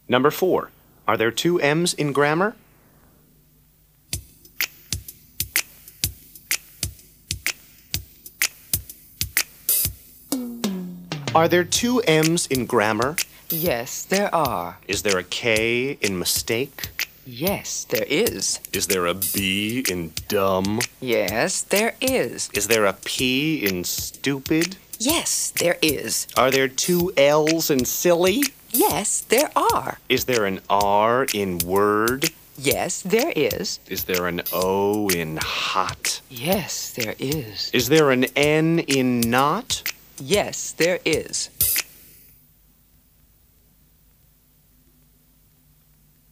Number 4. Are there two M's in grammar? Are there two M's in grammar? Yes, there are. Is there a K in mistake? Yes, there is. Is there a B in dumb? Yes, there is. Is there a P in stupid? Yes, there is. Are there two L's in silly? Yes, there are. Is there an R in word? Yes, there is. Is there an O in hot? Yes, there is. Is there an N in not? Yes, there is.